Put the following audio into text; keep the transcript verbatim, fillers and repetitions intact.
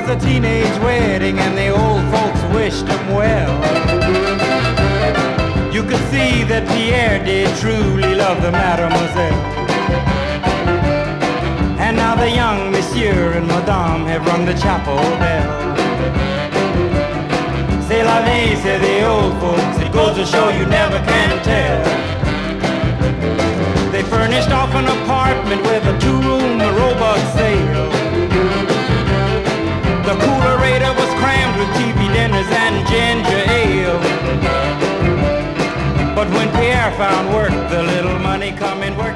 was a teenage wedding and the old folks wished him well. You could see that Pierre did truly love the mademoiselle. And now the young monsieur and madame have rung the chapel bell. C'est la vie, say the old folks, it goes to show you never can tell. They furnished off an apartment with a two-room robot sale. The coolerator was crammed with T V dinners and ginger ale. But when Pierre found work, the little money come in work.